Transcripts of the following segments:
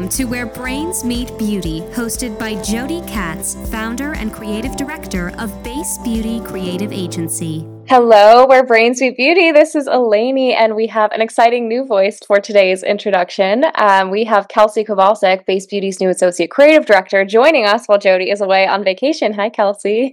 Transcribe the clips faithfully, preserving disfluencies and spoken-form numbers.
to Where Brains Meet Beauty, hosted by Jody Katz, founder and creative director of Base Beauty Creative Agency. Hello, Where Brains Meet Beauty. This is Eleni, and we have an exciting new voice for today's introduction. Um, we have Kelsey Kowalczyk, Base Beauty's new associate creative director, joining us while Jody is away on vacation. Hi, Kelsey.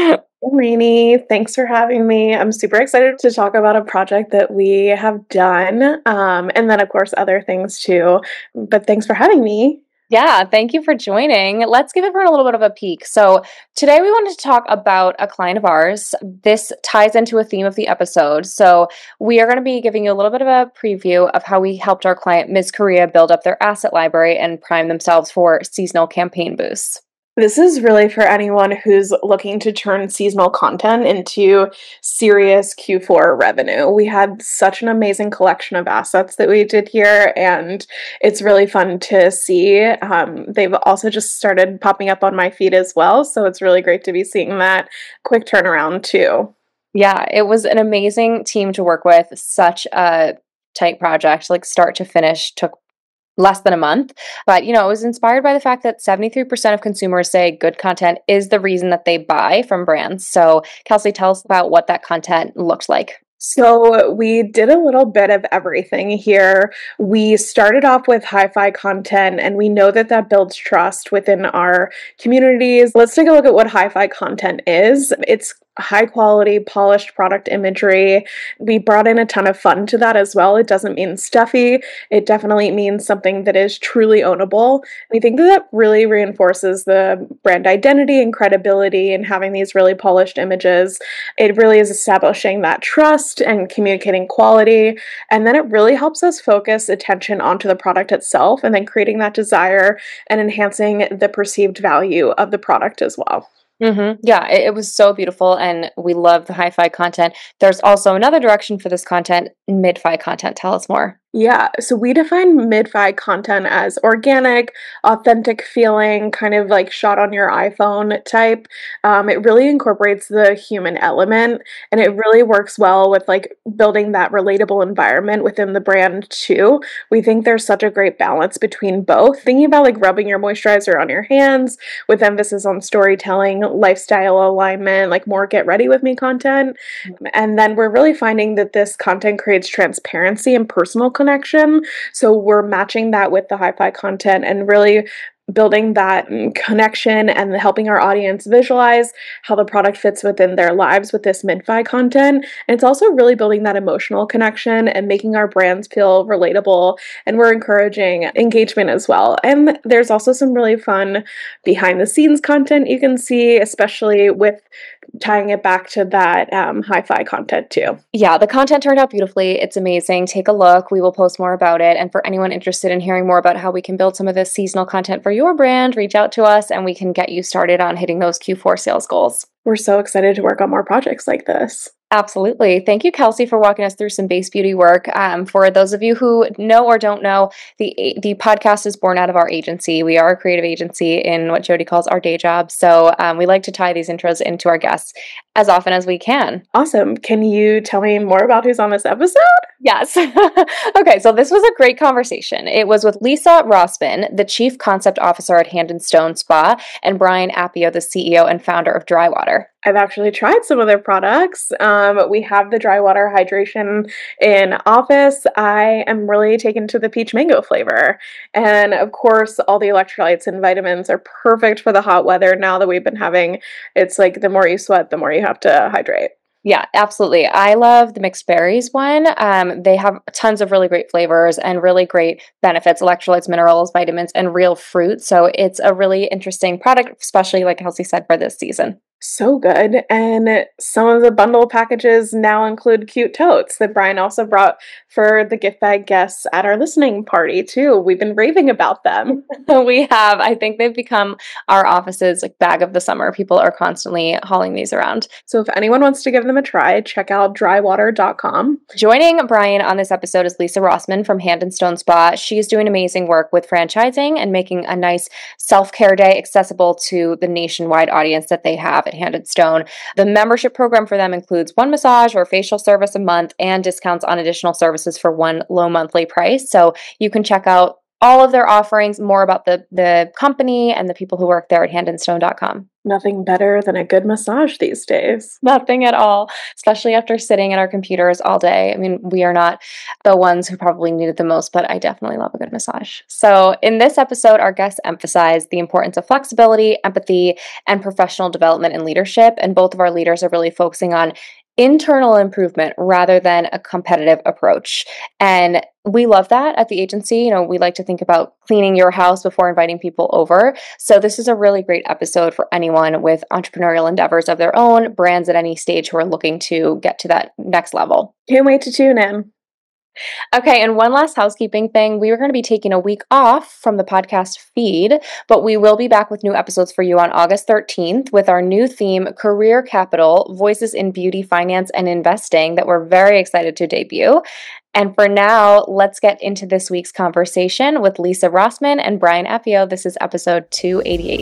Eleni, thanks for having me. I'm super excited to talk about a project that we have done, um, and then, of course, other things too. But thanks for having me. Yeah, thank you for joining. Let's give everyone a little bit of a peek. So today we wanted to talk about a client of ours. This ties into a theme of the episode. So we are going to be giving you a little bit of a preview of how we helped our client, Miz Korea, build up their asset library and prime themselves for seasonal campaign boosts. This is really for anyone who's looking to turn seasonal content into serious Q four revenue. We had such an amazing collection of assets that we did here, and it's really fun to see. Um, they've also just started popping up on my feed as well, so it's really great to be seeing that quick turnaround too. Yeah, it was an amazing team to work with. Such a tight project, like start to finish, took less than a month. But, you know, it was inspired by the fact that seventy-three percent of consumers say good content is the reason that they buy from brands. So, Kelsey, tell us about what that content looked like. So we did a little bit of everything here. We started off with hi-fi content, and we know that that builds trust within our communities. Let's take a look at what hi-fi content is. It's high quality, polished product imagery. We brought in a ton of fun to that as well. It doesn't mean stuffy. It definitely means something that is truly ownable. We think that that really reinforces the brand identity and credibility in having these really polished images. It really is establishing that trust and communicating quality. And then it really helps us focus attention onto the product itself and then creating that desire and enhancing the perceived value of the product as well. Mm-hmm. Yeah, it, it was so beautiful, and we love the hi-fi content. There's also another direction for this content, mid-fi content. Tell us more. Yeah, so we define mid-fi content as organic, authentic feeling, kind of like shot on your iPhone type. Um, it really incorporates the human element, and it really works well with like building that relatable environment within the brand too. We think there's such a great balance between both. Thinking about like rubbing your moisturizer on your hands with emphasis on storytelling, lifestyle alignment, like more get ready with me content. And then we're really finding that this content creates transparency and personal connection. So we're matching that with the hi-fi content and really building that connection and helping our audience visualize how the product fits within their lives with this mid-fi content. And it's also really building that emotional connection and making our brands feel relatable. And we're encouraging engagement as well. And there's also some really fun behind the scenes content you can see, especially with tying it back to that um, hi-fi content too. Yeah, the content turned out beautifully. It's amazing. Take a look. We will post more about it. And for anyone interested in hearing more about how we can build some of this seasonal content for your brand, reach out to us and we can get you started on hitting those Q four sales goals. We're so excited to work on more projects like this. Absolutely. Thank you, Kelsey, for walking us through some Base Beauty work. Um, for those of you who know or don't know, the the podcast is born out of our agency. We are a creative agency in what Jody calls our day job. So um, we like to tie these intros into our guests as often as we can. Awesome. Can you tell me more about who's on this episode? Yes. Okay, so this was a great conversation. It was with Lisa Rossman, the Chief Concept Officer at Hand and Stone Spa, and Brian Appio, the C E O and founder of Drywater. I've actually tried some of their products. Um, we have the Drywater hydration in office. I am really taken to the peach mango flavor. And of course, all the electrolytes and vitamins are perfect for the hot weather now that we've been having. It's like the more you sweat, the more you have to hydrate. Yeah, absolutely. I love the mixed berries one. Um, they have tons of really great flavors and really great benefits, electrolytes, minerals, vitamins, and real fruit. So it's a really interesting product, especially like Kelsey said, for this season. So good. And some of the bundle packages now include cute totes that Brian also brought for the gift bag guests at our listening party too. We've been raving about them. We have. I think they've become our office's like bag of the summer. People are constantly hauling these around. So if anyone wants to give them a try, check out drywater dot com. Joining Brian on this episode is Lisa Rossman from Hand and Stone Spa. She's doing amazing work with franchising and making a nice self-care day accessible to the nationwide audience that they have at Hand and Stone. The membership program for them includes one massage or facial service a month and discounts on additional services for one low monthly price. So you can check out all of their offerings, more about the, the company and the people who work there at hand and stone dot com. Nothing better than a good massage these days. Nothing at all, especially after sitting at our computers all day. I mean, we are not the ones who probably need it the most, but I definitely love a good massage. So in this episode, our guests emphasize the importance of flexibility, empathy, and professional development and leadership. And both of our leaders are really focusing on internal improvement rather than a competitive approach. And we love that at the agency. You know, we like to think about cleaning your house before inviting people over. So this is a really great episode for anyone with entrepreneurial endeavors of their own, brands at any stage who are looking to get to that next level. Can't wait to tune in. Okay, and one last housekeeping thing. We are going to be taking a week off from the podcast feed, but we will be back with new episodes for you on August thirteenth with our new theme, Career Capital, Voices in Beauty, Finance, and Investing, that we're very excited to debut. And for now, let's get into this week's conversation with Lisa Rossman and Brian Appio. This is episode two eighty-eight.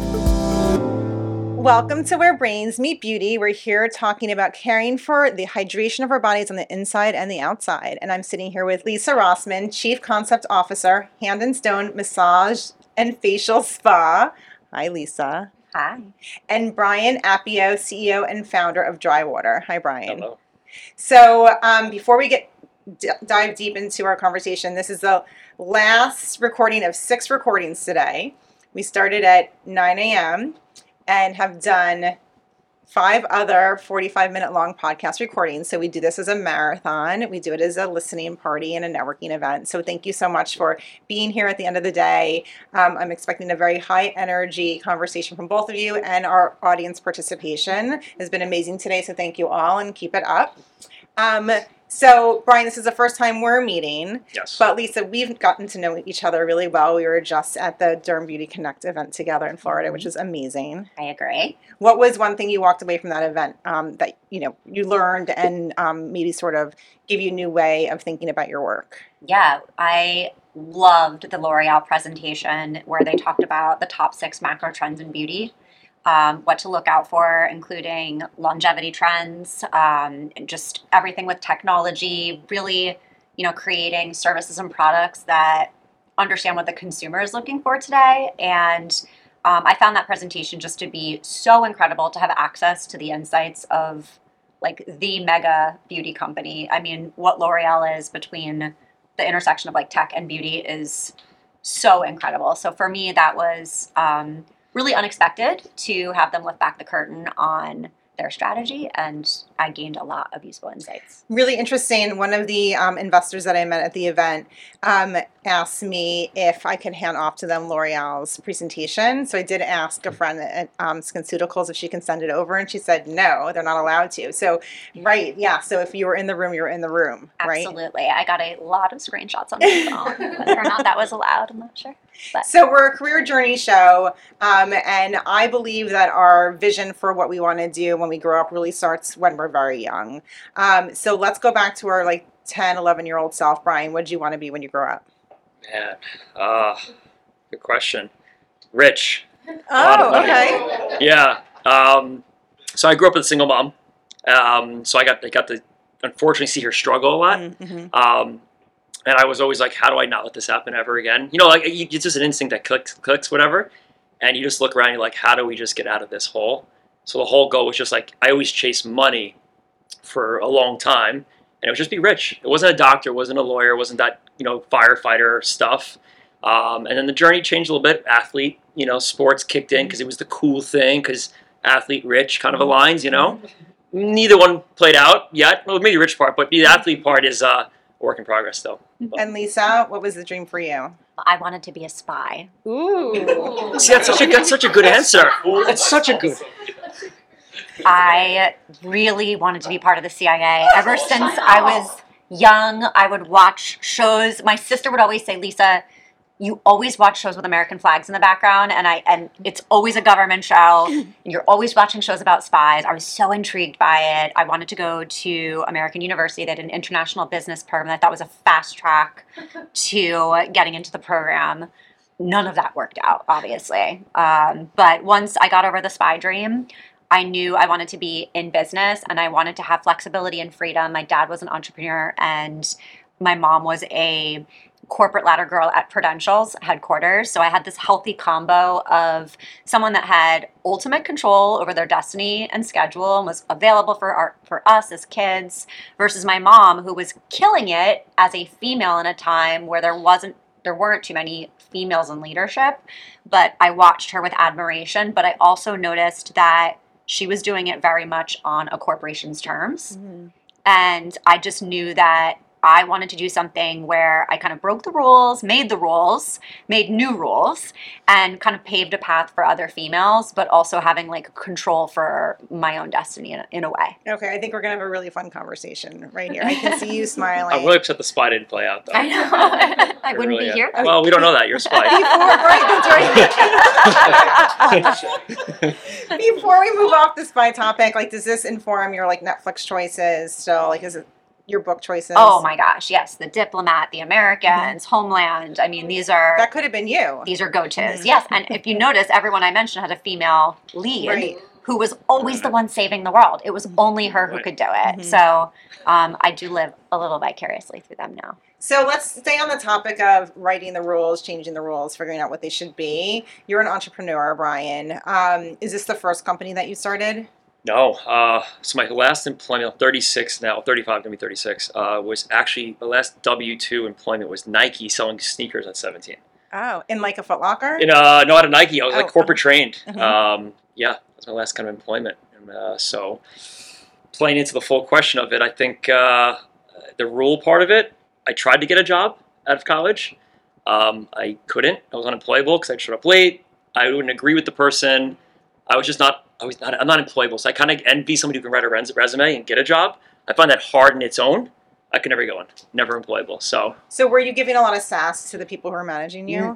Welcome to Where Brains Meet Beauty. We're here talking about caring for the hydration of our bodies on the inside and the outside. And I'm sitting here with Lisa Rossman, Chief Concept Officer, Hand and Stone Massage and Facial Spa. Hi, Lisa. Hi. And Brian Appio, C E O and founder of Dry Water. Hi, Brian. Hello. So um, before we get d- dive deep into our conversation, this is the last recording of six recordings today. We started at nine a.m. and have done five other forty-five minute long podcast recordings. So we do this as a marathon. We do it as a listening party and a networking event. So thank you so much for being here at the end of the day. Um, I'm expecting a very high energy conversation from both of you, and our audience participation has been amazing today. So thank you all, and keep it up. Um, So, Brian, this is the first time we're meeting. Yes. But Lisa, we've gotten to know each other really well. We were just at the Durham Beauty Connect event together in Florida, which was amazing. I agree. What was one thing you walked away from that event um, that you know you learned and um, maybe sort of give you a new way of thinking about your work? Yeah, I loved the L'Oreal presentation where they talked about the top six macro trends in beauty. Um, what to look out for, including longevity trends, um, and just everything with technology, really, you know, creating services and products that understand what the consumer is looking for today. And um, I found that presentation just to be so incredible to have access to the insights of like the mega beauty company. I mean, what L'Oreal is between the intersection of like tech and beauty is so incredible. So for me, that was um, really unexpected to have them lift back the curtain on their strategy, and I gained a lot of useful insights. Really interesting. One of the um, investors that I met at the event um, asked me if I could hand off to them L'Oreal's presentation. So I did ask a friend at um, SkinCeuticals if she can send it over, and she said no, they're not allowed to. So, right, yeah. So if you were in the room, you were in the room, right? Absolutely. I got a lot of screenshots on my phone. Whether or not that was allowed, I'm not sure. But. So we're a career journey show, um, and I believe that our vision for what we want to do when we grow up really starts when we're very young. Um, so let's go back to our like ten, eleven year old self. Brian, what did you want to be when you grow up? Man, uh, good question. Rich. Oh, okay. Yeah. Um, so I grew up with a single mom. Um, so I got I got to unfortunately see her struggle a lot. Mm-hmm. Um, and I was always like, how do I not let this happen ever again? You know, like you, it's just an instinct that clicks, clicks, whatever. And you just look around and you're like, how do we just get out of this hole? So the whole goal was just like, I always chased money for a long time. And it would just be rich. It wasn't a doctor, it wasn't a lawyer, it wasn't that, you know, firefighter stuff. Um, and then the journey changed a little bit. Athlete, you know, sports kicked in because it was the cool thing, because athlete rich kind of aligns, you know. Neither one played out yet. Well, maybe the rich part, but the athlete part is uh, a work in progress still. And Lisa, what was the dream for you? I wanted to be a spy. Ooh. See, that's such a that's such a good answer. That's such a good. I really wanted to be part of the C I A. Ever since I was young, I would watch shows. My sister would always say, Lisa, you always watch shows with American flags in the background, and I and it's always a government show. And you're always watching shows about spies. I was so intrigued by it. I wanted to go to American University. They did an international business program that I thought was a fast track to getting into the program. None of that worked out, obviously. Um, but once I got over the spy dream, I knew I wanted to be in business, and I wanted to have flexibility and freedom. My dad was an entrepreneur, and my mom was a corporate ladder girl at Prudential's headquarters. So I had this healthy combo of someone that had ultimate control over their destiny and schedule and was available for our, for us as kids, versus my mom, who was killing it as a female in a time where there wasn't there weren't too many females in leadership. But I watched her with admiration, but I also noticed that she was doing it very much on a corporation's terms. Mm-hmm. And I just knew that I wanted to do something where I kind of broke the rules, made the rules, made new rules, and kind of paved a path for other females, but also having like control for my own destiny in a, in a way. Okay, I think we're going to have a really fun conversation right here. I can see you smiling. I'm really upset the spy didn't play out, though. I know. I, I wouldn't really be am. here. Well, we don't know that. You're a spy. Before, right, that's right. Before we move off the spy topic, like, does this inform your like Netflix choices? So, like, is it your book choices? Oh my gosh, yes. The Diplomat, The Americans, mm-hmm. Homeland. I mean, these are... That could have been you. These are go-tos. Mm-hmm. Yes, and if you notice, everyone I mentioned had a female lead right. who was always right. the one saving the world. It was only her who right. could do it. Mm-hmm. So um, I do live a little vicariously through them now. So let's stay on the topic of writing the rules, changing the rules, figuring out what they should be. You're an entrepreneur, Brian. Um, is this the first company that you started? No. Uh, so my last employment, I'm thirty-six now, thirty-five, going to be thirty-six, uh, was actually, the last W two employment was Nike selling sneakers at seventeen. Oh, in like a Foot Locker? In, uh, no, at a Nike. I was oh. like corporate trained. Mm-hmm. Um, yeah, that's my last kind of employment. And, uh, so playing into the full question of it, I think uh, the rule part of it, I tried to get a job out of college. Um, I couldn't. I was unemployable because I showed up late. I wouldn't agree with the person. I was just not, I was not, I'm not employable. So I kind of envy somebody who can write a res- resume and get a job. I find that hard in its own. I could never go in. Never employable. So. So were you giving a lot of sass to the people who are managing you?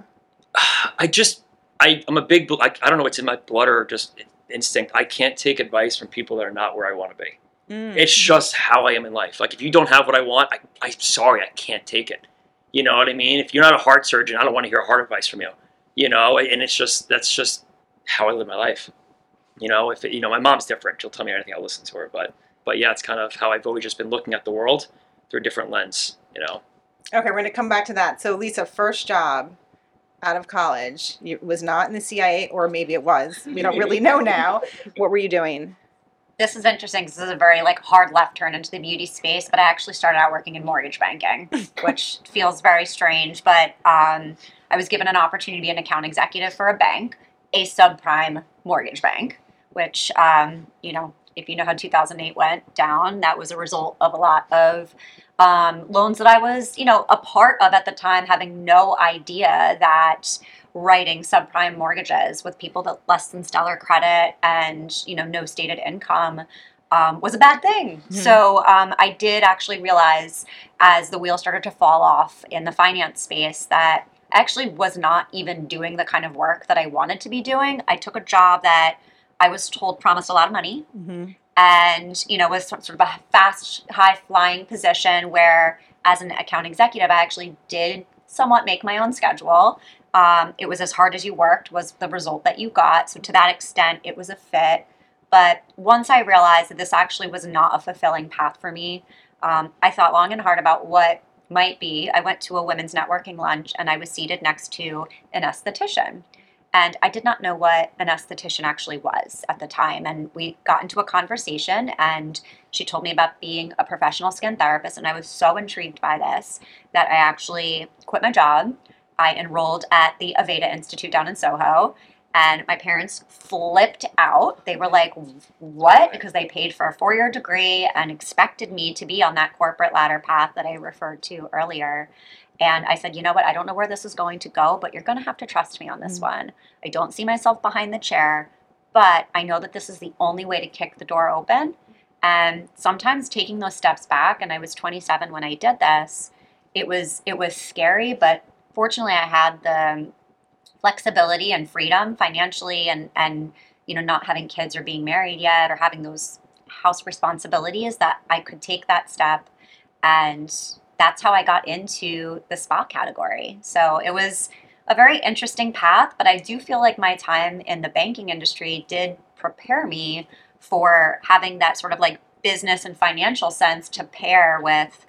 I just, I, I'm a big, I, I don't know, it's in my blood or just instinct. I can't take advice from people that are not where I want to be. Mm. It's just how I am in life. Like if you don't have what I want, I, I'm sorry, I can't take it. You know what I mean? If you're not a heart surgeon, I don't want to hear heart advice from you. You know, and it's just, that's just how I live my life. You know, if it, you know, my mom's different. She'll tell me anything. I'll listen to her. But, but yeah, it's kind of how I've always just been looking at the world through a different lens. You know. Okay, we're going to come back to that. So, Lisa, first job out of college, it was not in the C I A, or maybe it was. We don't really know now. What were you doing? This is interesting because this is a very like hard left turn into the beauty space, but I actually started out working in mortgage banking, which feels very strange. But um, I was given an opportunity to be an account executive for a bank, a subprime mortgage bank, which, um, you know, if you know how two thousand eight went down, that was a result of a lot of um, loans that I was, you know, a part of at the time, having no idea that writing subprime mortgages with people that less than stellar credit and, you know, no stated income um, was a bad thing. Mm-hmm. So um, I did actually realize as the wheel started to fall off in the finance space that I actually was not even doing the kind of work that I wanted to be doing. I took a job that I was told promised a lot of money mm-hmm. and, you know, was sort of a fast, high-flying position where as an account executive, I actually did somewhat make my own schedule. Um, it was as hard as you worked was the result that you got. So to that extent, it was a fit. But once I realized that this actually was not a fulfilling path for me, um, I thought long and hard about what might be. I went to a women's networking lunch and I was seated next to an esthetician. And I did not know what an esthetician actually was at the time. And we got into a conversation and she told me about being a professional skin therapist. And I was so intrigued by this that I actually quit my job. I enrolled at the Aveda Institute down in Soho, and my parents flipped out. They were like, what? Because they paid for a four-year degree and expected me to be on that corporate ladder path that I referred to earlier. And I said, you know what? I don't know where this is going to go, but you're going to have to trust me on this mm-hmm. one. I don't see myself behind the chair, but I know that this is the only way to kick the door open. And sometimes taking those steps back, and I was twenty-seven when I did this, it was it was scary, but fortunately, I had the flexibility and freedom financially and, and, you know, not having kids or being married yet or having those house responsibilities that I could take that step. And that's how I got into the spa category. So it was a very interesting path, but I do feel like my time in the banking industry did prepare me for having that sort of like business and financial sense to pair with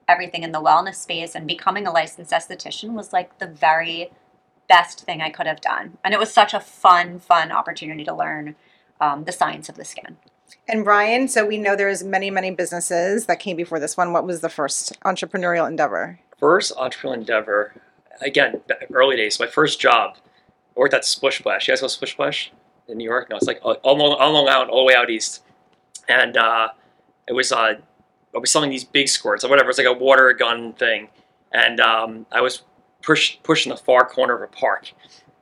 everything in the wellness space, and becoming a licensed esthetician was like the very best thing I could have done. And it was such a fun, fun opportunity to learn um, the science of the skin. And Brian, so we know there's many, many businesses that came before this one. What was the first entrepreneurial endeavor? First entrepreneurial endeavor, again, early days. My first job, I worked at Splish Splash. You guys know Splish Splash in New York? No, it's like all along, all along out, all the way out east. And uh, it was uh, I was selling these big squirts or whatever. It's like a water gun thing. And um, I was push, pushing the far corner of a park.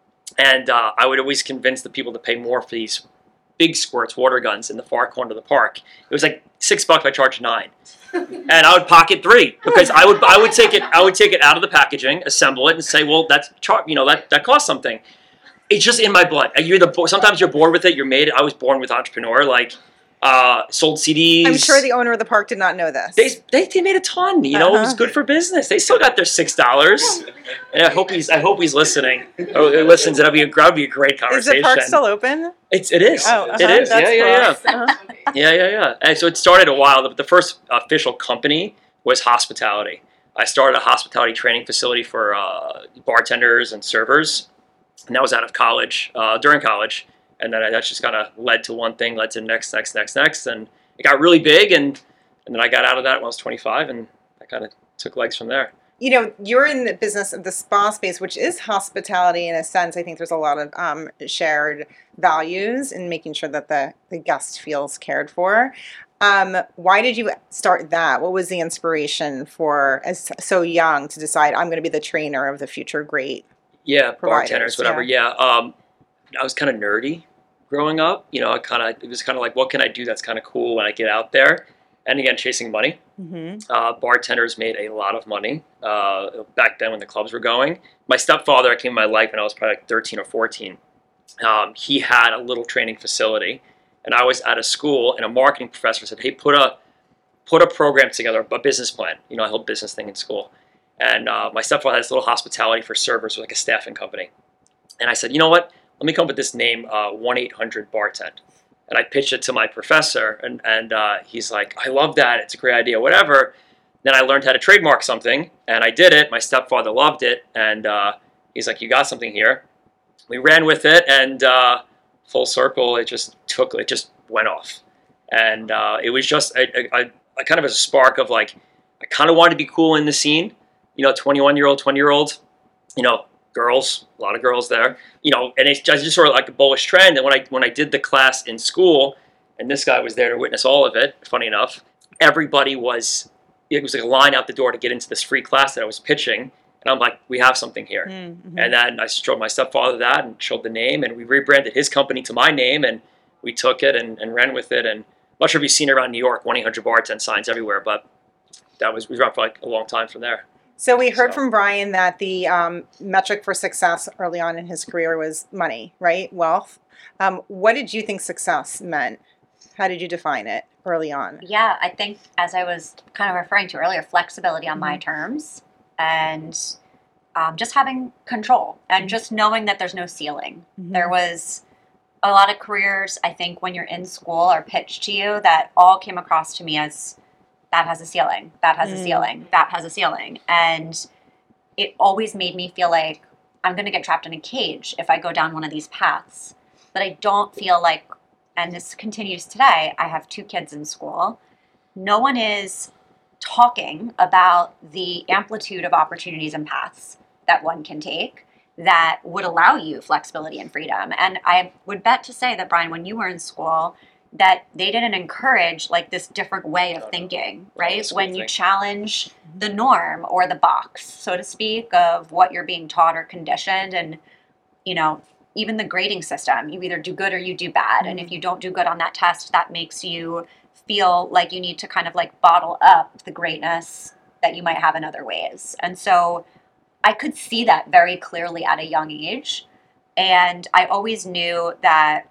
And uh, I would always convince the people to pay more for these big squirts, water guns in the far corner of the park. It was like six bucks. I charged nine, and I would pocket three because I would I would take it I would take it out of the packaging, assemble it, and say, well, that's char- you know that that costs something. It's just in my blood. You're the sometimes you're born with it. You're made. I was born with entrepreneur. Like uh, sold C Ds. I'm sure the owner of the park did not know this. They they, they made a ton. You know, uh-huh. It was good for business. They still got their six dollars. And I hope he's I hope he's listening. Or listens. That'll be a that'll be a great conversation. Is the park still open? It's it is. Oh, uh-huh. It is. That's yeah, yeah, yeah. uh-huh. yeah, yeah, yeah. And so it started a while. The, the first official company was hospitality. I started a hospitality training facility for uh, bartenders and servers, and that was out of college, uh, during college. And then I, that just kind of led to one thing, led to next, next, next, next, and it got really big. And and then I got out of that when I was twenty-five, and I kind of took legs from there. You know, you're in the business of the spa space, which is hospitality in a sense. I think there's a lot of um, shared values in making sure that the, the guest feels cared for. Um, why did you start that? What was the inspiration for, as so young, to decide I'm going to be the trainer of the future great Yeah, providers, bartenders, whatever. Yeah, yeah. Um, I was kind of nerdy growing up. You know, I kind of it was kind of like, what can I do that's kind of cool when I get out there? And again, chasing money. Mm-hmm. Uh, bartenders made a lot of money uh, back then when the clubs were going. My stepfather came in my life when I was probably like thirteen or fourteen. Um, he had a little training facility, and I was at a school, and a marketing professor said, "Hey, put a put a program together, a business plan." You know, I held business thing in school, and uh, my stepfather had this little hospitality for servers, with like a staffing company. And I said, "You know what? Let me come up with this name, uh, one eight hundred bartend." And I pitched it to my professor, and, and uh, he's like, "I love that. It's a great idea, whatever." Then I learned how to trademark something, and I did it. My stepfather loved it, and uh, he's like, "You got something here." We ran with it, and uh, full circle, it just took, it just went off. And uh, it was just a, a, a kind of a spark of like, I kind of wanted to be cool in the scene, you know, twenty-one-year-old, twenty-year-old, you know, girls, a lot of girls there, you know, and it's just, just sort of like a bullish trend. And when I when I did the class in school, and this guy was there to witness all of it, funny enough, everybody was, it was like a line out the door to get into this free class that I was pitching. And I'm like, we have something here. Mm-hmm. And then I showed my stepfather that and showed the name, and we rebranded his company to my name, and we took it and, and ran with it. And I'm not sure if you've seen it around New York, one eight hundred bartend signs everywhere, but that was, we were around for like a long time from there. So we heard So. from Brian that the um, metric for success early on in his career was money, right? Wealth. Um, what did you think success meant? How did you define it early on? Yeah, I think, as I was kind of referring to earlier, flexibility on mm-hmm. my terms, and um, just having control, and mm-hmm. just knowing that there's no ceiling. Mm-hmm. There was a lot of careers, I think, when you're in school are pitched to you that all came across to me as, that has a ceiling, that has mm. a ceiling, that has a ceiling. And it always made me feel like I'm going to get trapped in a cage if I go down one of these paths. But I don't feel like, and this continues today, I have two kids in school. No one is talking about the amplitude of opportunities and paths that one can take that would allow you flexibility and freedom. And I would bet to say that, Brian, when you were in school, that they didn't encourage like this different way of thinking, right? When you challenge the norm or the box, so to speak, of what you're being taught or conditioned. And, you know, even the grading system, you either do good or you do bad. Mm-hmm. And if you don't do good on that test, that makes you feel like you need to kind of like bottle up the greatness that you might have in other ways. And so I could see that very clearly at a young age. And I always knew that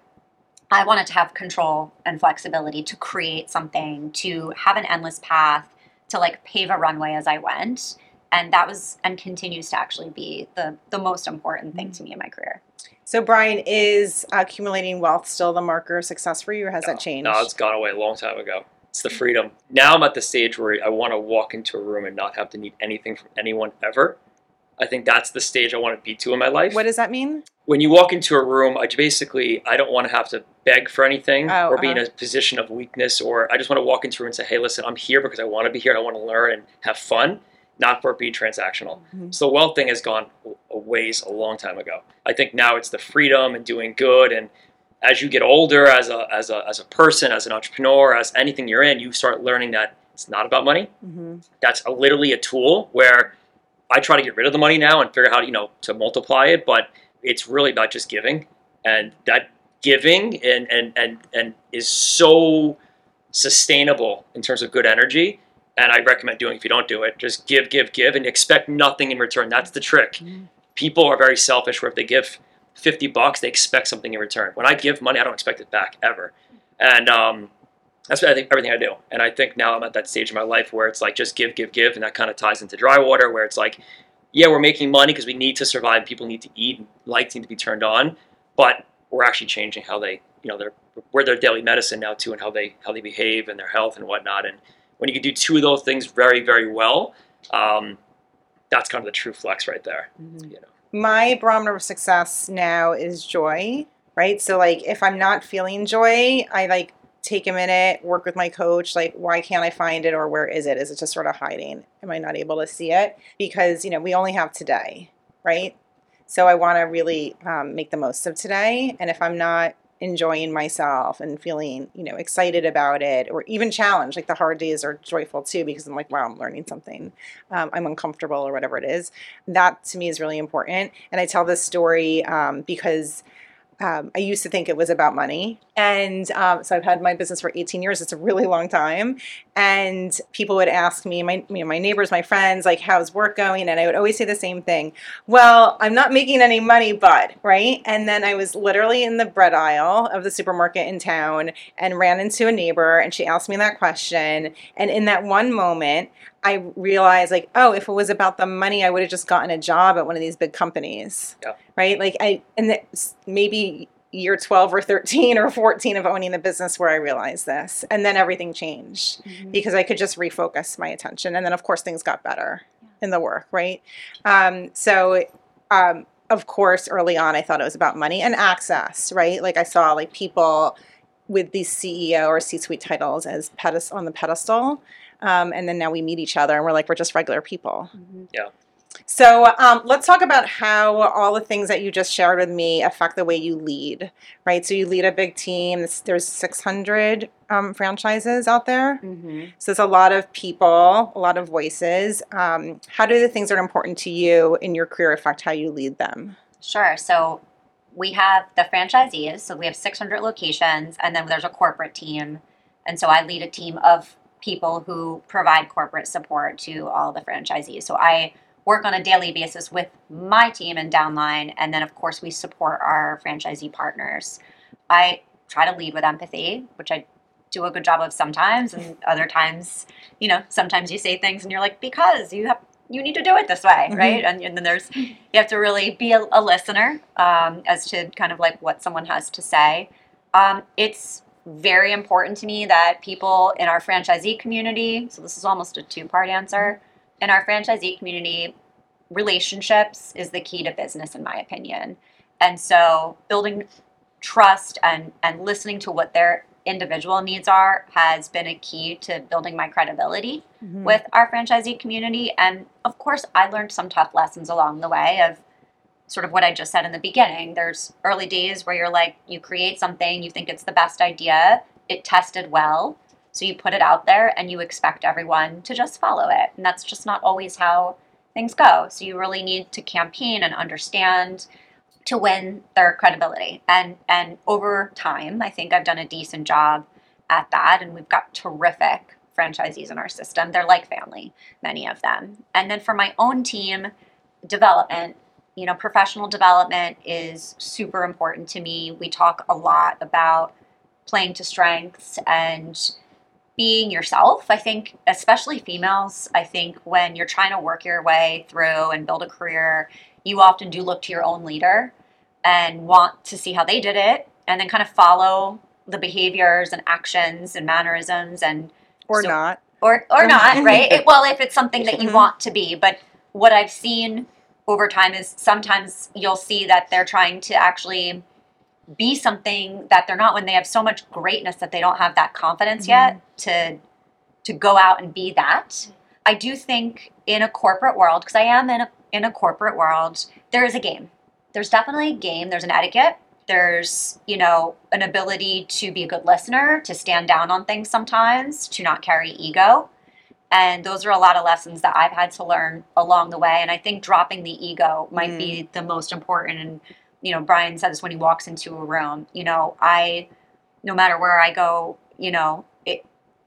I wanted to have control and flexibility to create something, to have an endless path, to like pave a runway as I went. And that was and continues to actually be the, the most important thing to me in my career. So, Brian, is accumulating wealth still the marker of success for you, or has no, that changed? No, it's gone away a long time ago. It's the freedom. Now I'm at the stage where I want to walk into a room and not have to need anything from anyone ever. I think that's the stage I want to be to in my life. What does that mean? When you walk into a room, I basically, I don't want to have to beg for anything Oh, or be uh-huh. in a position of weakness, or I just want to walk into a room and say, hey, listen, I'm here because I want to be here. I want to learn and have fun, not for it being transactional. Mhm. So the wealth thing has gone a ways a long time ago. I think now it's the freedom and doing good. And as you get older, as a, as a, as a person, as an entrepreneur, as anything you're in, you start learning that it's not about money. Mm-hmm. That's a, literally a tool where I try to get rid of the money now and figure out how to, you know, to multiply it, but it's really about just giving. And that giving and, and, and, and is so sustainable in terms of good energy. And I recommend doing it if you don't do it. Just give, give, give, and expect nothing in return. That's the trick. Mm-hmm. People are very selfish where if they give fifty bucks, they expect something in return. When I give money, I don't expect it back ever. And um, that's what I think everything I do. And I think now I'm at that stage in my life where it's like just give, give, give. And that kind of ties into dry water where it's like, yeah, we're making money because we need to survive. People need to eat and lights need to be turned on. But we're actually changing how they, you know, they're, we're their daily medicine now too, and how they, how they behave and their health and whatnot. And when you can do two of those things very, very well, um, that's kind of the true flex right there. Mm-hmm. You know. My barometer of success now is joy, right? So like if I'm not feeling joy, I like take a minute, work with my coach, like why can't I find it or where is it? Is it just sort of hiding? Am I not able to see it? Because, you know, we only have today, right? So I want to really um, make the most of today. And if I'm not enjoying myself and feeling, you know, excited about it or even challenged, like the hard days are joyful too, because I'm like, wow, I'm learning something. Um, I'm uncomfortable or whatever it is. That to me is really important. And I tell this story um, because Um, I used to think it was about money. And um, so I've had my business for eighteen years. It's a really long time. And people would ask me, my, you know, my neighbors, my friends, like, how's work going? And I would always say the same thing. Well, I'm not making any money, but, right? And then I was literally in the bread aisle of the supermarket in town and ran into a neighbor and she asked me that question. And in that one moment, I realized like, oh, if it was about the money, I would have just gotten a job at one of these big companies, Yeah. right? Like I, and it's maybe year twelve or thirteen or fourteen of owning the business where I realized this. And then everything changed Mhm. because I could just refocus my attention. And then of course things got better in the work, right? Um, so, um, of course, early on, I thought it was about money and access, right? Like I saw like people with these C E O or C-suite titles as pedest- on the pedestal. Um, and then now we meet each other and we're like, we're just regular people. Mhm. Yeah. So um, let's talk about how all the things that you just shared with me affect the way you lead, right? So you lead a big team. There's- There's six hundred um, franchises out there. Mhm. So it's a lot of people, a lot of voices. Um, how do the things that are important to you in your career affect how you lead them? Sure. So we have the franchisees. So we have six hundred locations, and then there's a corporate team. And so I lead a team of people who provide corporate support to all the franchisees. So I work on a daily basis with my team and downline, and then of course we support our franchisee partners. I try to lead with empathy, which I do a good job of sometimes, and other times, you know, sometimes you say things and you're like, because you have you need to do it this way, Mhm. right? And, and then there's you have to really be a, a listener um, as to kind of like what someone has to say. Um, it's very important to me that people in our franchisee community, so this is almost a two-part answer, in our franchisee community, relationships is the key to business, in my opinion. And so building trust and, and listening to what their individual needs are has been a key to building my credibility Mhm. with our franchisee community. And of course, I learned some tough lessons along the way of sort of what I just said in the beginning. There's early days where you're like, you create something, you think it's the best idea, it tested well, so you put it out there and you expect everyone to just follow it. And that's just not always how things go. So you really need to campaign and understand to win their credibility. And and over time, I think I've done a decent job at that. And we've got terrific franchisees in our system. They're like family, many of them. And then for my own team, development, you know, professional development is super important to me. We talk a lot about playing to strengths and being yourself. I think, especially females, I think when you're trying to work your way through and build a career, you often do look to your own leader and want to see how they did it and then kind of follow the behaviors and actions and mannerisms and Or So- not. or or not, right? It, well, if it's something that you want to be. But what I've seen over time is sometimes you'll see that they're trying to actually be something that they're not when they have so much greatness that they don't have that confidence Mm-hmm. yet to to go out and be that. I do think in a corporate world, because I am in a in a corporate world, there is a game. There's definitely a game. There's an etiquette. There's, you know, an ability to be a good listener, to stand down on things sometimes, to not carry ego. And those are a lot of lessons that I've had to learn along the way. And I think dropping the ego might Mm. be the most important. And, you know, Brian said this when he walks into a room, you know, I, no matter where I go, you know, it,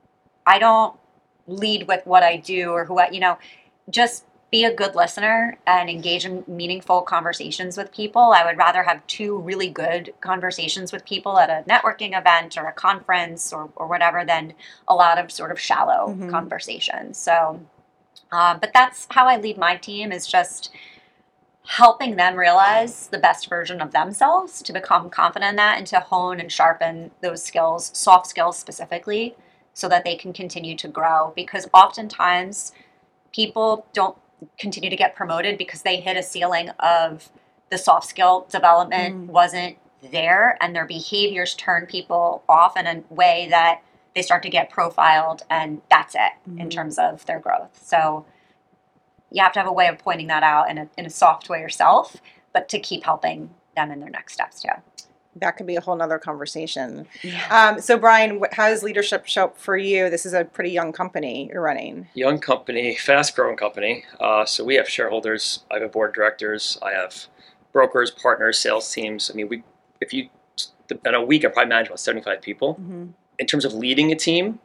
I don't lead with what I do or who I, you know, just be a good listener and engage in meaningful conversations with people. I would rather have two really good conversations with people at a networking event or a conference or, or whatever than a lot of sort of shallow Mhm. conversations. So, um, but that's how I lead my team, is just helping them realize the best version of themselves, to become confident in that and to hone and sharpen those skills, soft skills specifically, so that they can continue to grow. Because oftentimes people don't continue to get promoted because they hit a ceiling of the soft skill development Mm. wasn't there, and their behaviors turn people off in a way that they start to get profiled, and that's it in Mhm. terms of their growth. So you have to have a way of pointing that out in a, in a soft way yourself, but to keep helping them in their next steps too. That could be a whole nother conversation. Um, so, Brian, wh- how does leadership show up for you? This is a pretty young company you're running. Young company, fast-growing company. Uh, so we have shareholders. I have a board of directors. I have brokers, partners, sales teams. I mean, we if you in a week, I probably manage about seventy-five people. Mm-hmm. In terms of leading a team,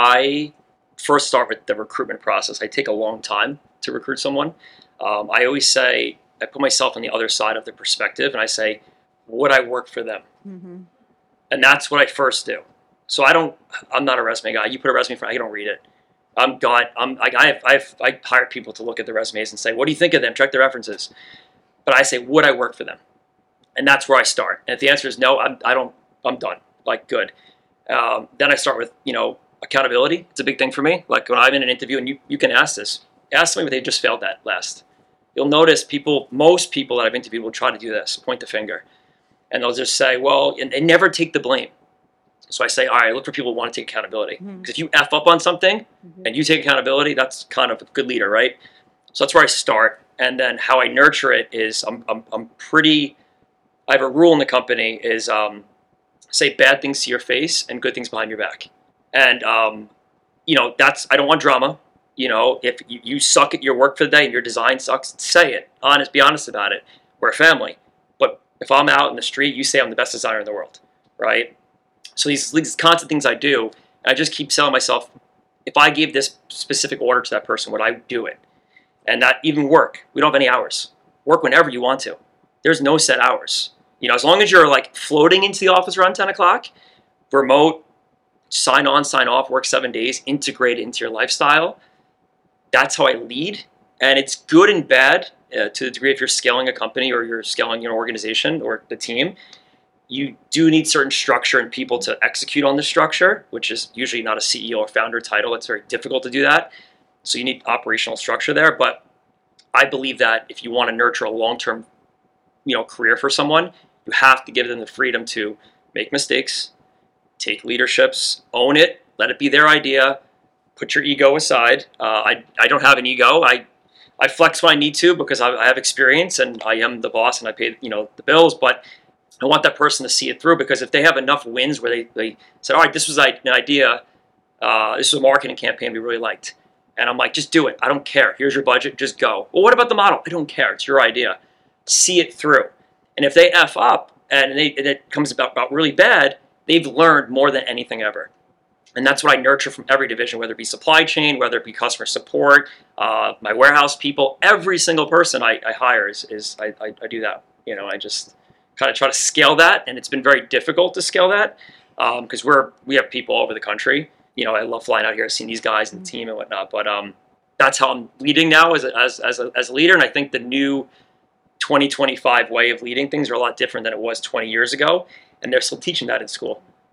I first start with the recruitment process. I take a long time to recruit someone. Um, I always say, I put myself on the other side of the perspective, and I say, would I work for them? Mm-hmm. And that's what I first do. So I don't, I'm not a resume guy. You put a resume in front, I don't read it. I'm God. I'm, I, I have, I've, I hire people to look at the resumes and say, what do you think of them? Check their references. But I say, would I work for them? And that's where I start. And if the answer is no, I'm, I don't, I'm done. Like, good. Um, then I start with, you know, accountability. It's a big thing for me. Like when I'm in an interview, and you, you can ask this, ask somebody if they just failed that last. You'll notice people, most people that I've interviewed will try to do this, point the finger. And they'll just say, well, and they never take the blame. So I say, all right, look for people who want to take accountability. Because Mhm. if you F up on something Mhm. and you take accountability, that's kind of a good leader, right? So that's where I start. And then how I nurture it is I'm, I'm, I'm pretty, I have a rule in the company is um, say bad things to your face and good things behind your back. And, um, you know, that's, I don't want drama. You know, if you, you suck at your work for the day and your design sucks, say it. Honest, be honest about it. We're a family. But if I'm out in the street, you say I'm the best designer in the world, right? So these, these constant things I do, I just keep telling myself, if I gave this specific order to that person, would I do it? And that even work. We don't have any hours. Work whenever you want to. There's no set hours. You know, as long as you're like floating into the office around ten o'clock, remote, sign on, sign off, work seven days, integrate it into your lifestyle. That's how I lead. And it's good and bad uh, to the degree if you're scaling a company or you're scaling your organization or the team. You do need certain structure and people to execute on the structure, which is usually not a C E O or founder title. It's very difficult to do that. So you need operational structure there. But I believe that if you want to nurture a long-term, you know, career for someone, you have to give them the freedom to make mistakes, take leaderships, own it, let it be their idea, put your ego aside. Uh, I, I don't have an ego. I, I flex when I need to because I, I have experience and I am the boss and I pay, you know, the bills, but I want that person to see it through, because if they have enough wins where they, they said, all right, this was an idea, uh, this was a marketing campaign we really liked. And I'm like, just do it. I don't care. Here's your budget. Just go. Well, what about the model? I don't care. It's your idea. See it through. And if they F up and, they, and it comes about, about really bad, they've learned more than anything ever. And that's what I nurture from every division, whether it be supply chain, whether it be customer support, uh, my warehouse people. Every single person I, I hire is, is I, I, I do that. You know, I just kind of try to scale that. And it's been very difficult to scale that because um, we're we have people all over the country. You know, I love flying out here, seeing these guys and the team and whatnot. But um, that's how I'm leading now as a, as as a, as a leader. And I think the new twenty twenty-five way of leading things are a lot different than it was twenty years ago. And they're still teaching that in school.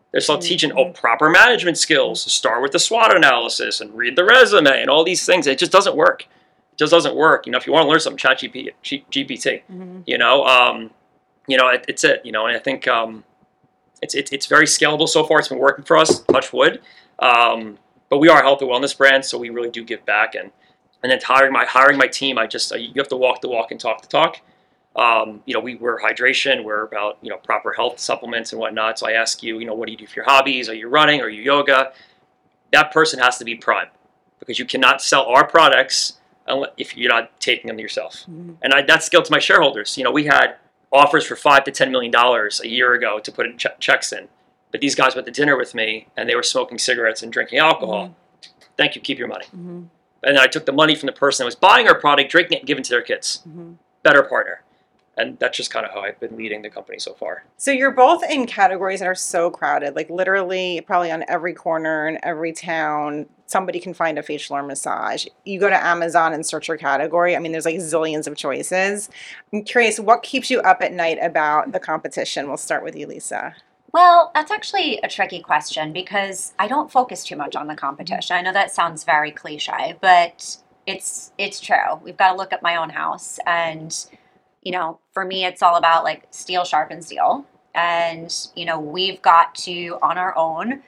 They're still teaching, oh, proper management skills, start with the SWOT analysis and read the resume and all these things. It just doesn't work. It just doesn't work. You know, if you want to learn something, chat G P T, G P T Mhm. you know, um, you know, it, it's it, you know, and I think um, it's, it's, it's very scalable so far. It's been working for us, touch wood. Um, but we are a health and wellness brand, so we really do give back. And, and then hiring my, hiring my team, I just, you have to walk the walk and talk the talk. Um, you know, we, we're hydration, we're about, you know, proper health supplements and whatnot. So I ask you, you know, what do you do for your hobbies? Are you running? Are you yoga? That person has to be prime, because you cannot sell our products unless, if you're not taking them yourself. Mhm. And I, that's scaled to my shareholders. You know, we had offers for five to ten million dollars a year ago to put in che- checks in, but these guys went to dinner with me and they were smoking cigarettes and drinking alcohol. Thank you, keep your money. Mhm. And then I took the money from the person that was buying our product, drinking it, and giving it to their kids. Mhm. Better partner. And that's just kind of how I've been leading the company so far. So you're both in categories that are so crowded, like literally probably on every corner in every town, somebody can find a facial or massage. You go to Amazon and search your category. I mean, there's like zillions of choices. I'm curious, what keeps you up at night about the competition? We'll start with you, Lisa. Well, that's actually a tricky question because I don't focus too much on the competition. I know that sounds very cliche, but it's it's true. We've got to look at my own house, and you know, for me, it's all about like steel sharpens steel, and you know, we've got to on our own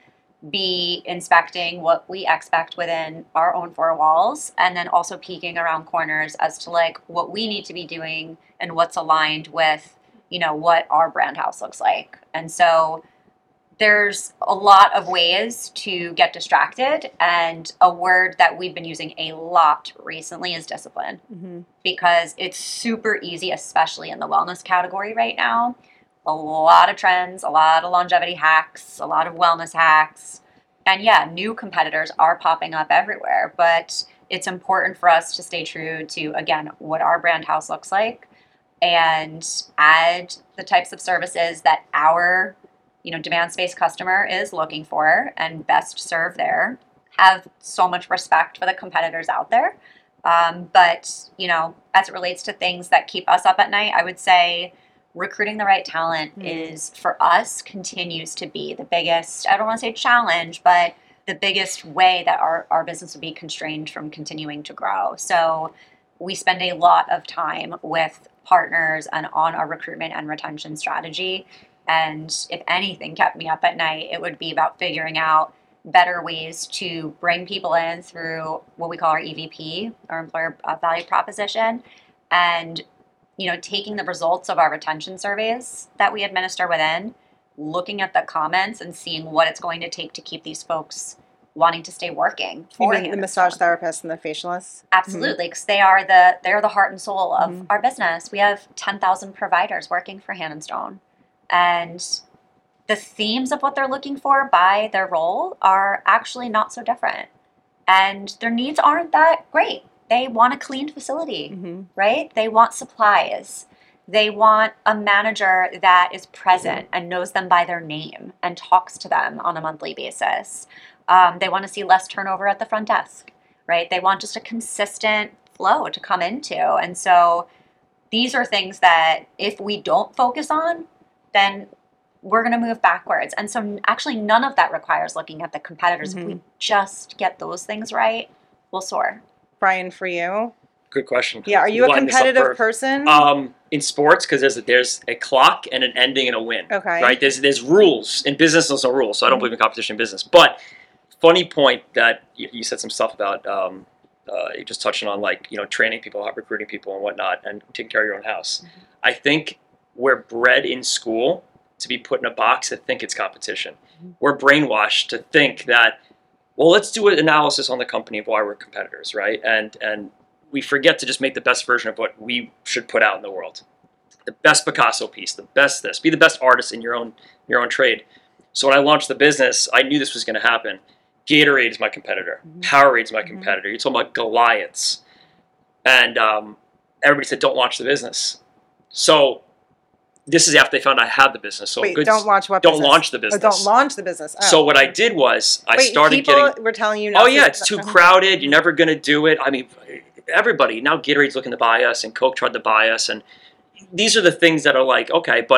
be inspecting what we expect within our own four walls, and then also peeking around corners as to like what we need to be doing and what's aligned with, you know, what our brand house looks like. And so there's a lot of ways to get distracted, and a word that we've been using a lot recently is discipline, Mm-hmm. because it's super easy, especially in the wellness category right now. A lot of trends, a lot of longevity hacks, a lot of wellness hacks. And yeah, new competitors are popping up everywhere, but it's important for us to stay true to, again, what our brand house looks like, and add the types of services that our, you know, demand space customer is looking for and best serve there. Have so much respect for the competitors out there. Um, but, you know, as it relates to things that keep us up at night, I would say recruiting the right talent Mm. is, for us, continues to be the biggest, I don't want to say challenge, but the biggest way that our, our business would be constrained from continuing to grow. So we spend a lot of time with partners and on our recruitment and retention strategy. And if anything kept me up at night, it would be about figuring out better ways to bring people in through what we call our E V P, our employer uh, value proposition, and you know, taking the results of our retention surveys that we administer within, looking at the comments and seeing what it's going to take to keep these folks wanting to stay working You for mean the Hannah massage Stone. therapists and the facialists? Absolutely, because they are the they're the heart and soul of Mhm. our business. We have ten thousand providers working for Hannah Stone, and the themes of what they're looking for by their role are actually not so different, and their needs aren't that great. They want a clean facility, Mm-hmm. right? They want supplies. They want a manager that is present and knows them by their name and talks to them on a monthly basis. Um, they want to see less turnover at the front desk, right? They want just a consistent flow to come into. And so these are things that if we don't focus on, then we're going to move backwards. And so actually none of that requires looking at the competitors. If we just get those things right, we'll soar. Brian, for you? Good question. Yeah, are you a lined this up competitive for- person? Um, in sports, because there's a, there's a clock and an ending and a win. Okay. Right? There's there's rules in business. There's no rules, so I don't believe in competition in business. But funny point that you, you said some stuff about. Um, uh, you're just touching on like you know training people, recruiting people, and whatnot, and taking care of your own house. Mm-hmm. I think we're bred in school to be put in a box to think it's competition. Mm-hmm. We're brainwashed to think that, well, let's do an analysis on the company of why we're competitors, right? And and we forget to just make the best version of what we should put out in the world. The best Picasso piece, the best this. Be the best artist in your own your own trade. So when I launched the business, I knew this was going to happen. Gatorade is my competitor. Mhm. Powerade is my Mhm. competitor. You're talking about Goliaths. And um, everybody said, don't launch the business. So this is after they found I had the business. So Wait, good, don't launch what don't business? launch the Oh, business. don't launch the business. Oh. So what I did was I Wait, started people getting... were telling you not Oh to- yeah, it's too crowded. You're never going to do it. I mean, everybody. Now Gatorade's looking to buy us and Coke tried to buy us. And these are the things that are like, okay, but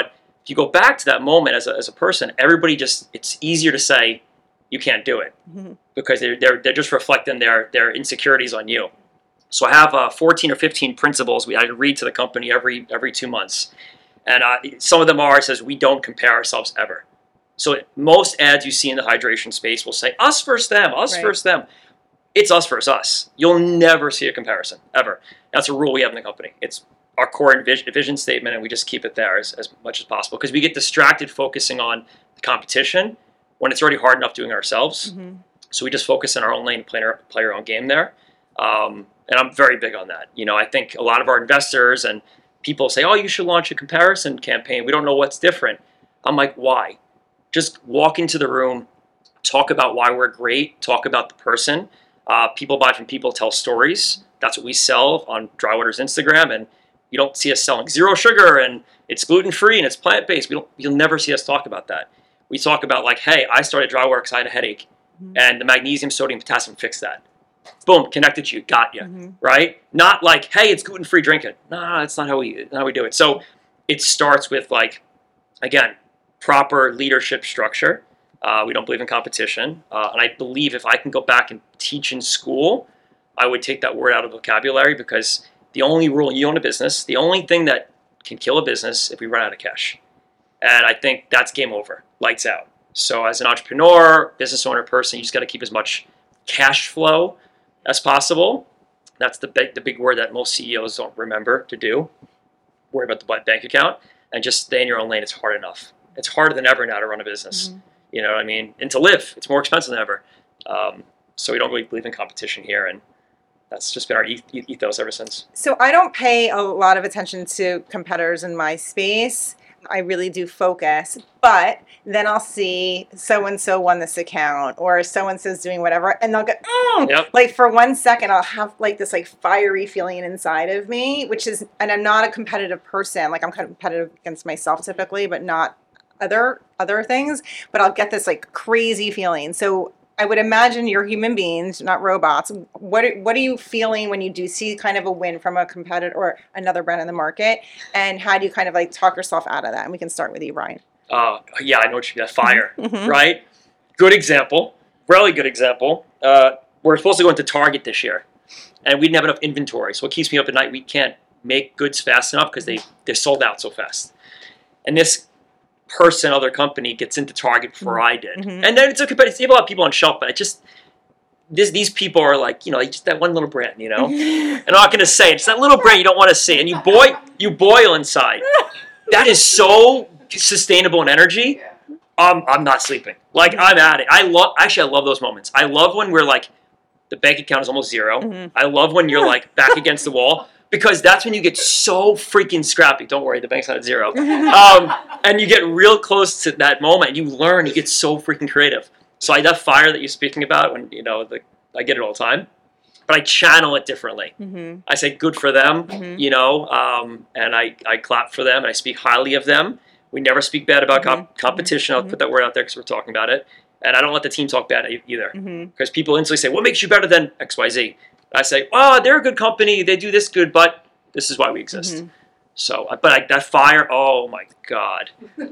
if you go back to that moment as a, as a person, everybody just, it's easier to say, you can't do it Mm-hmm. because they're, they're, they're just reflecting their, their insecurities on you. So I have uh, fourteen or fifteen principles we I read to the company every every two months. And uh, some of them are, it says, we don't compare ourselves ever. So most ads you see in the hydration space will say, us versus them, us Right. versus them. It's us versus us. You'll never see a comparison, ever. That's a rule we have in the company. It's our core vision, vision statement, and we just keep it there as, as much as possible because we get distracted focusing on the competition when it's already hard enough doing it ourselves. Mm-hmm. So we just focus in our own lane and play our, play our own game there. Um, and I'm very big on that. You know, I think a lot of our investors and people say, oh, you should launch a comparison campaign. We don't know what's different. I'm like, why? Just walk into the room, talk about why we're great, talk about the person. Uh, people buy from people, tell stories. That's what we sell on Drywater's Instagram. And you don't see us selling zero sugar and it's gluten-free and it's plant-based. We don't, you'll never see us talk about that. We talk about like, hey, I started Drywater because I had a headache. Mm-hmm. And the magnesium, sodium, potassium fixed that. Boom, connected you, got you, Mm-hmm. right? Not like, hey, it's gluten-free, drink it. No, no, that's not how we not how we do it. So it starts with like, again, proper leadership structure. Uh, we don't believe in competition, uh, and I believe if I can go back and teach in school, I would take that word out of vocabulary because the only rule you own a business, the only thing that can kill a business if we run out of cash, and I think that's game over, lights out. So as an entrepreneur, business owner, person, you just got to keep as much cash flow as possible. That's the big, the big word that most C E Os don't remember to do. Worry about the bank account and just stay in your own lane. It's hard enough. It's harder than ever now to run a business. Mm-hmm. You know what I mean? And to live, it's more expensive than ever. Um, so we don't really believe in competition here, and that's just been our eth- ethos ever since. So I don't pay a lot of attention to competitors in my space. I really do focus, but then I'll see so-and-so won this account or so-and-so's doing whatever, and they'll go, mm! Yep. Like for one second, I'll have like this like fiery feeling inside of me, which is, and I'm not a competitive person. Like I'm competitive against myself typically, but not other other things. But I'll get this like crazy feeling. So I would imagine you're human beings, not robots. What are, what are you feeling when you do see kind of a win from a competitor or another brand in the market? And how do you kind of like talk yourself out of that? And we can start with you, Brian. Uh, yeah, I know what you mean. That fire, Mhm. right? Good example. Really good example. Uh, we're supposed to go into Target this year, and we didn't have enough inventory. So what keeps me up at night, we can't make goods fast enough because they, they're sold out so fast. And this person, other company, gets into Target before I did. Mhm. And then it's a competitive. You have a lot of people on shelf, but it just, this, these people are like, you know, just that one little brand, you know? And I'm not going to say it. It's that little brand you don't want to see. And you boil, you boil inside. That is so sustainable in energy. Um, I'm not sleeping. Like, I'm at it. I love, actually, I love those moments. I love when we're like, the bank account is almost zero. Mhm. I love when you're like back against the wall because that's when you get so freaking scrappy. Don't worry, the bank's not at zero. Um, and you get real close to that moment. You learn, you get so freaking creative. So I, that fire that you're speaking about, when, you know, the, I get it all the time, but I channel it differently. Mm-hmm. I say good for them, Mhm. you know, um, and I, I clap for them and I speak highly of them. We never speak bad about comp- Mhm. competition. I'll Mhm. put that word out there because we're talking about it. And I don't let the team talk bad e- either Mm-hmm. because people instantly say, what makes you better than X Y Z? I say, oh, they're a good company. They do this good, but this is why we exist. Mhm. So, but I, that fire, oh my God.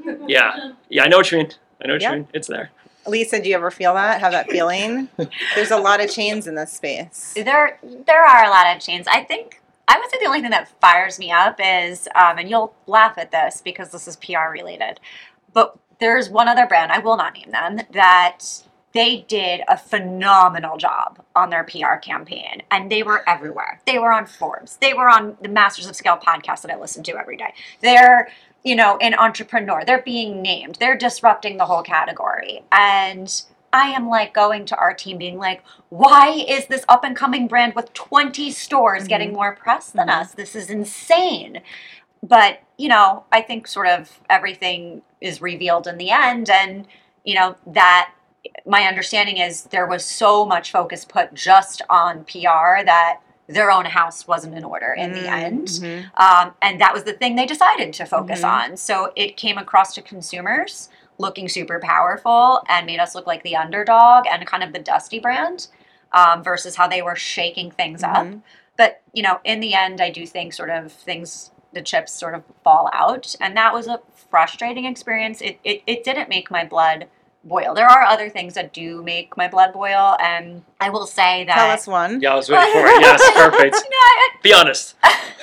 Yeah. Yeah, I know what you mean. I know what Yeah. you mean. It's there. Lisa, do you ever feel that? Have that feeling? There's a lot of chains in this space. There, there are a lot of chains. I think I would say the only thing that fires me up is, um, and you'll laugh at this because this is P R related, but there's one other brand, I will not name them, that they did a phenomenal job on their P R campaign, and they were everywhere. They were on Forbes. They were on the Masters of Scale podcast that I listen to every day. They're, you know, an entrepreneur. They're being named. They're disrupting the whole category. And I am like going to our team being like, why is this up and coming brand with twenty stores Mhm. getting more press than Mhm. us? This is insane. But, you know, I think sort of everything is revealed in the end. And, you know, that my understanding is there was so much focus put just on P R that their own house wasn't in order in the end. Mhm. Um, and that was the thing they decided to focus Mhm. on. So it came across to consumers looking super powerful and made us look like the underdog and kind of the dusty brand um, versus how they were shaking things up. Mhm. But, you know, in the end, I do think sort of things the chips sort of fall out. And that was a frustrating experience. It, it, it didn't make my blood boil. There are other things that do make my blood boil. And I will say that. Tell us one. Yeah, I was waiting for it. Yes, perfect. Be honest.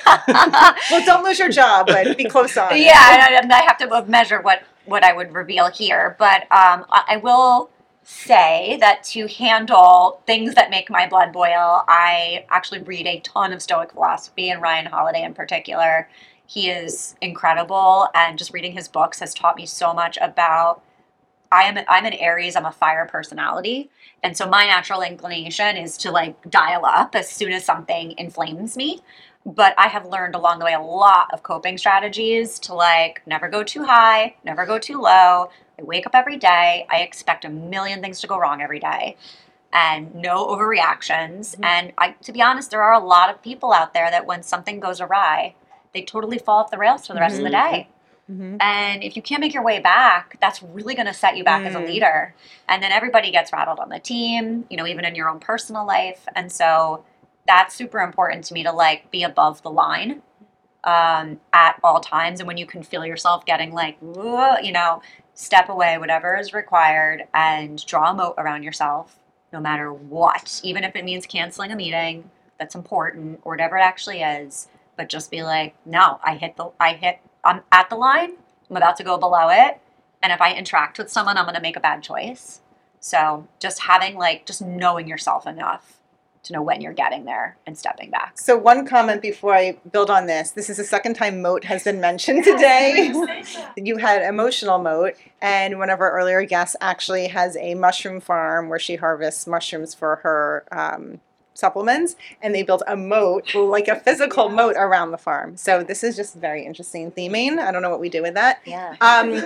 Well, don't lose your job, but be close on it. Yeah, and I have to measure what, what I would reveal here. But um, I will say that to handle things that make my blood boil, I actually read a ton of Stoic philosophy, and Ryan Holiday in particular. He is incredible, and just reading his books has taught me so much about. I am I'm an Aries. I'm a fire personality, and so my natural inclination is to like dial up as soon as something inflames me. But I have learned along the way a lot of coping strategies to like never go too high, never go too low. I wake up every day. I expect a million things to go wrong every day, and no overreactions. Mm-hmm. And I, to be honest, there are a lot of people out there that when something goes awry, they totally fall off the rails for the rest mm-hmm. of the day. Mm-hmm. And if you can't make your way back, that's really going to set you back mm. as a leader. And then everybody gets rattled on the team, you know, even in your own personal life. And so that's super important to me to like be above the line um, at all times. And when you can feel yourself getting like, you know, step away, whatever is required, and draw a moat around yourself, no matter what, even if it means canceling a meeting that's important or whatever it actually is. But just be like, no, I hit the, I hit, I'm at the line, I'm about to go below it. And if I interact with someone, I'm going to make a bad choice. So just having like, just knowing yourself enough to know when you're getting there and stepping back. So one comment before I build on this. This is the second time moat has been mentioned today. You had emotional moat, and one of our earlier guests actually has a mushroom farm where she harvests mushrooms for her um, supplements, and they built a moat, like a physical moat around the farm. So this is just very interesting theming. I don't know what we do with that. Yeah. Um,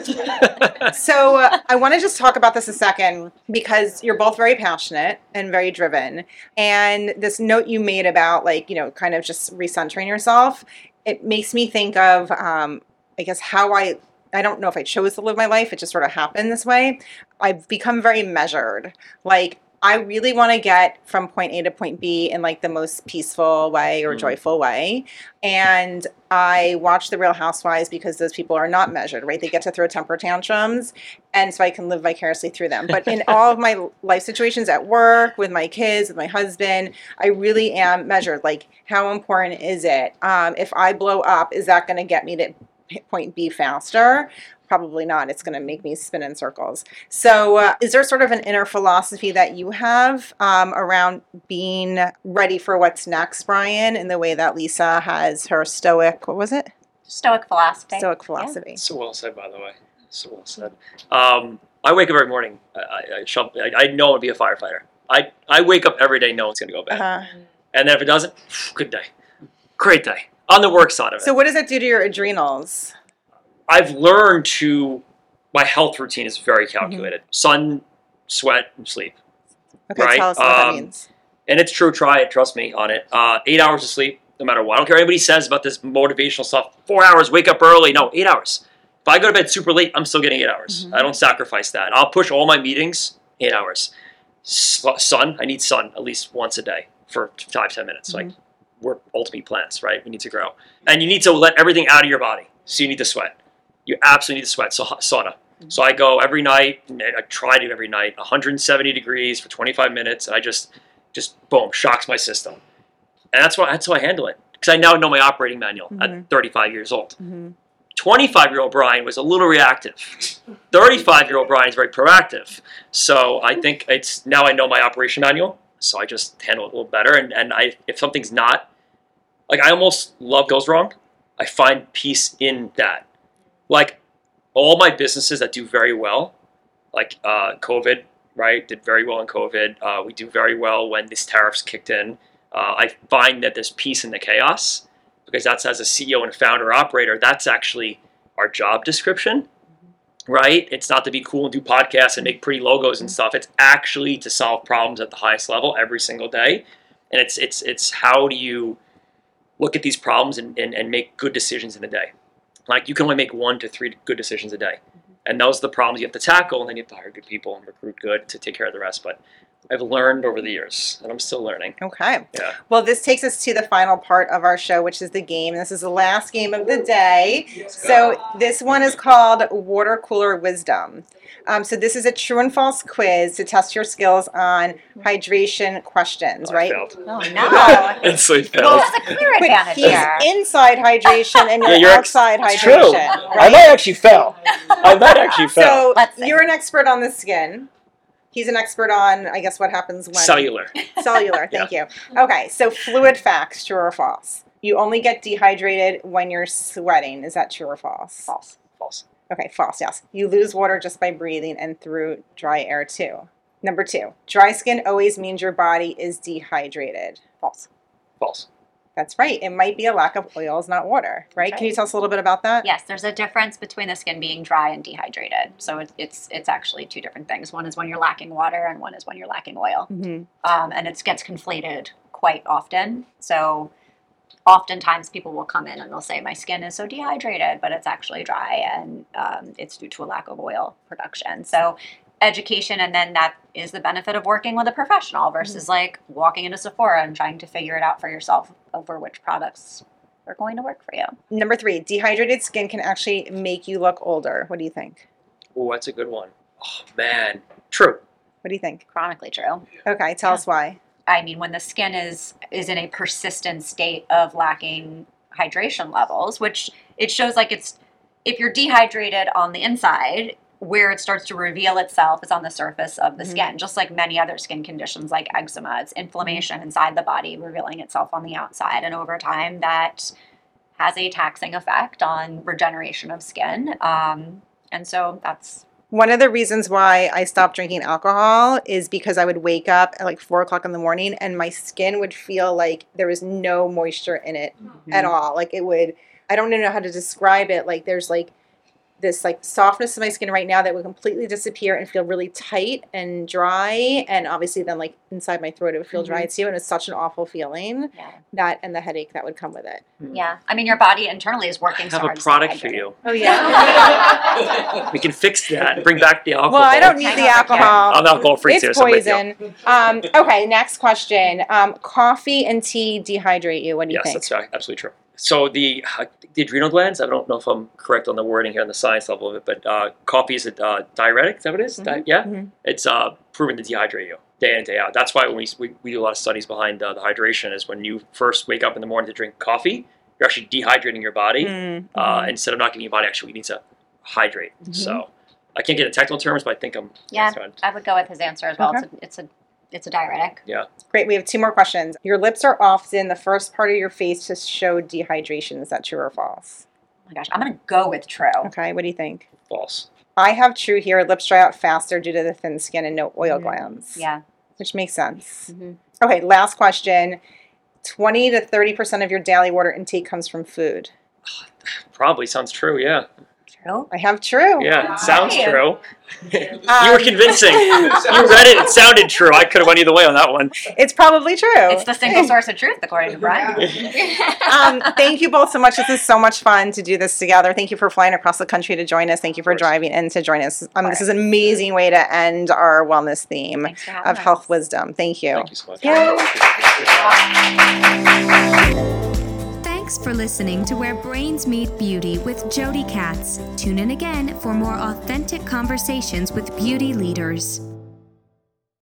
so uh, I want to just talk about this a second, because you're both very passionate and very driven. And this note you made about like, you know, kind of just recentering yourself, it makes me think of, um, I guess, how I, I don't know if I chose to live my life. It just sort of happened this way. I've become very measured. Like, I really want to get from point A to point B in like the most peaceful way or mm-hmm. joyful way. And I watch The Real Housewives because those people are not measured, right? They get to throw temper tantrums. And so I can live vicariously through them. But in all of my life situations at work, with my kids, with my husband, I really am measured. Like, how important is it? Um, if I blow up, is that going to get me to point B faster? Probably not. It's going to make me spin in circles. So uh, is there sort of an inner philosophy that you have um, around being ready for what's next, Brian, in the way that Lisa has her stoic, what was it? Stoic philosophy. Stoic philosophy. Yeah. So well said, by the way. So well said. Um, I wake up every morning. I, I, I, shall, I, I know I'm going to be a firefighter. I, I wake up every day knowing it's going to go bad. Uh-huh. And then if it doesn't, good day. Great day. On the work side of it. So what does that do to your adrenals? I've learned to, my health routine is very calculated. Mm-hmm. Sun, sweat, and sleep. Okay, right? Tell us what um, that means. And it's true, try it, trust me on it. Uh, eight hours of sleep, no matter what. I don't care what anybody says about this motivational stuff. Four hours, wake up early. No, eight hours. If I go to bed super late, I'm still getting eight hours. Mm-hmm. I don't sacrifice that. I'll push all my meetings, eight hours. Sun, I need sun at least once a day for five, ten minutes. Mm-hmm. Like, we're ultimately plants, right? We need to grow. And you need to let everything out of your body. So you need to sweat. You absolutely need to sweat. So sauna. Mm-hmm. So I go every night. I try to every night. one hundred seventy degrees for twenty-five minutes. And I just, just boom, shocks my system. And that's why that's how I handle it. Because I now know my operating manual mm-hmm. at thirty-five years old. Mm-hmm. twenty-five-year-old Brian was a little reactive. thirty-five-year-old Brian is very proactive. So I think it's now I know my operation manual. So I just handle it a little better. And and I if something's not like I almost love goes wrong, I find peace in that. Like, all my businesses that do very well, like uh, COVID, right, did very well in COVID. Uh, we do very well when these tariffs kicked in. Uh, I find that there's peace in the chaos, because that's, as a C E O and founder operator, that's actually our job description, right? It's not to be cool and do podcasts and make pretty logos and stuff. It's actually to solve problems at the highest level every single day. And it's it's it's how do you look at these problems and, and, and make good decisions in a day. Like, you can only make one to three good decisions a day. And those are the problems you have to tackle, and then you have to hire good people and recruit good to take care of the rest. But I've learned over the years, and I'm still learning. Okay. Yeah. Well, this takes us to the final part of our show, which is the game. This is the last game of the day. So this one is called Water Cooler Wisdom. Um, so this is a true and false quiz to test your skills on hydration questions, Oh, right? I failed. Oh, no. Instantly failed. Well, That's a clear But advantage he's here. inside hydration and you're, Yeah, you're ex- outside it's hydration. true. I Right? might actually fail. I might actually fail. So Let's see. you're an expert on the skin. He's an expert on, I guess, what happens when Cellular. cellular. Thank you. Okay, so fluid facts, true or false? You only get dehydrated when you're sweating. Is that true or false? False. False. Okay, false, yes. You lose water just by breathing and through dry air too. Number two, dry skin always means your body is dehydrated. False. False. That's right. It might be a lack of oils, not water, right? That's Can you right. tell us a little bit about that? Yes, there's a difference between the skin being dry and dehydrated. So it, it's it's actually two different things. One is when you're lacking water, and one is when you're lacking oil. Mm-hmm. Um, and it gets conflated quite often. So oftentimes people will come in and they'll say, my skin is so dehydrated, but it's actually dry, and um, it's due to a lack of oil production. So education, and then that is the benefit of working with a professional versus like walking into Sephora and trying to figure it out for yourself over which products are going to work for you. Number three, dehydrated skin can actually make you look older. What do you think? Oh, that's a good one. Oh, man. True. What do you think? Chronically true. Okay, tell Yeah. us why. I mean, when the skin is is in a persistent state of lacking hydration levels, which it shows like it's, if you're dehydrated on the inside, where it starts to reveal itself is on the surface of the Mhm. skin, just like many other skin conditions like eczema. It's inflammation inside the body revealing itself on the outside. And over time, that has a taxing effect on regeneration of skin. Um, and so that's One of the reasons why I stopped drinking alcohol is because I would wake up at like four o'clock in the morning and my skin would feel like there was no moisture in it at all. Like it would, I don't even know how to describe it. Like there's like this like softness in my skin right now that would completely disappear and feel really tight and dry. And obviously then like inside my throat, it would feel dry too. And it's such an awful feeling. yeah. That and the headache that would come with it. Yeah. I mean, your body internally is I working so have a hard to product stay for hydrated. you. Oh yeah. We can fix that and bring back the alcohol. Well, I don't need Hang the on, alcohol. I'm alcohol free too, It's so I'm with you. poison. Um, okay, next question. Um, coffee and tea dehydrate you. What do you Yes, think? that's right. Absolutely true. So the uh, the adrenal glands, I don't know if I'm correct on the wording here on the science level of it, but uh, coffee is a uh, diuretic. Is that what it is? Di- yeah? Mhm. It's uh, proven to dehydrate you day in and day out. That's why when we, we, we do a lot of studies behind uh, the hydration is when you first wake up in the morning to drink coffee, you're actually dehydrating your body. Mm, Uh, mhm. instead of not getting your body actually needs to hydrate. So I can't get into technical terms, but I think I'm Yeah, that's right. I would go with his answer as well. Okay. It's a, it's a it's a diuretic. Great. We have two more questions. Your lips are often the first part of your face to show dehydration. Is that true or false? Oh my gosh, I'm gonna go with true. Okay. What do you think? False. I have true here. Lips dry out faster due to the thin skin and no oil Mhm. glands. Yeah. Which makes sense. Mhm. Okay. Last question. twenty to thirty percent of your daily water intake comes from food. Probably sounds true, yeah. True. I have true. Yeah, it sounds Right. true. you Um, were convincing. You read it, it sounded true. I could have went either way on that one. It's probably true. It's the single source of truth, according to Brian. um, thank you both so much. This is so much fun to do this together. Thank you for flying across the country to join us. Thank you for course. driving in to join us. Um, this course. is an amazing way to end our wellness theme Thanks for having of us. health wisdom. Thank you. Thank you so much. Yay. Thanks for listening to Where Brains Meet Beauty with Jody Katz. Tune in again for more authentic conversations with beauty leaders.